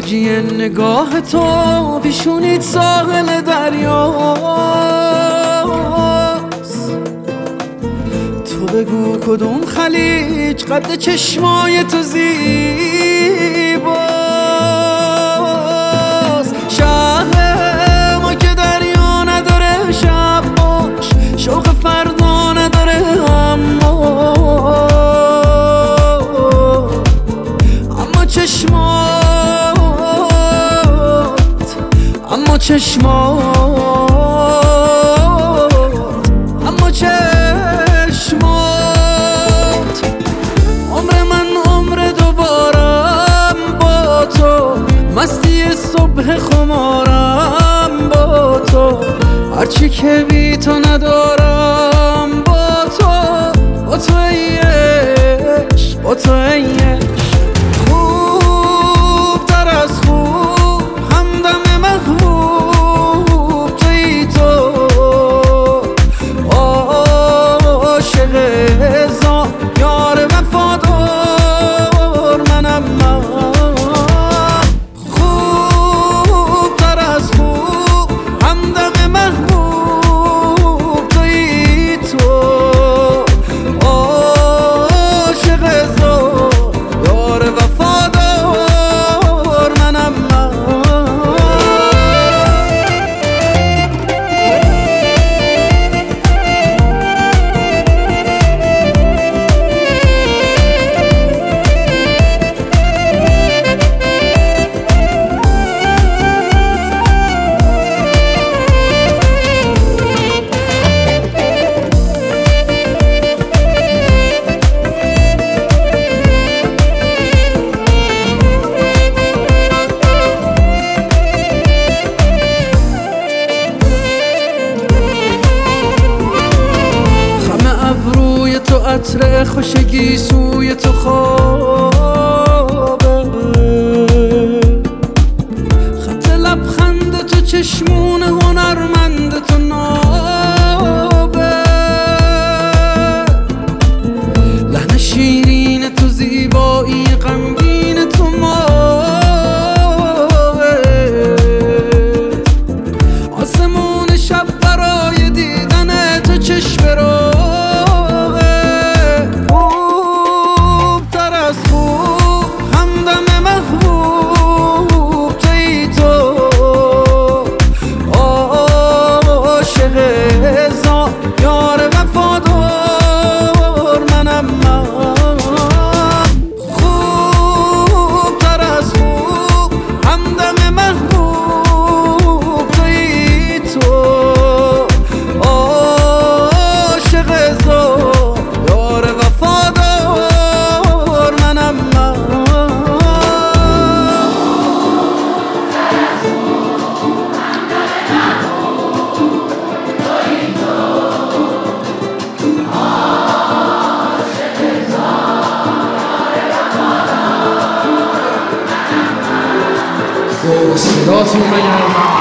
موجی نگاه تو پیشونیت ساحل دریاست. تو بگو کدوم خلیج قد چشمای تو زیباست. شهر ما که دریا نداره شب باش، شوق فردا نداره اما چشمات عمر من عمر دوبارم با تو، مستی صبح خمارم با تو، هرچی که بی تو ندارم با تو ای عشق، با تو ای عشق. خوب تر از خوب همدم محبوب توی تو، عاشق هزار یار وفادار منم من. خوب تر از خوب همدم محبوب توی تو، عاشق هزار یار وفادار منم من. تو عطر خوشگی سوی تو خوابه، خط لبخند تو چشمون هنرمند تو نابه، لحن شیرین تو زیبایی غمگین تو ماهه، آسمون شب برای دیدن تو چشم رو یار وفادار منم من. خوب تر از خوب همدم محبوب توی تو، عاشق هزار یار وفادار منم من. صداتون بگردم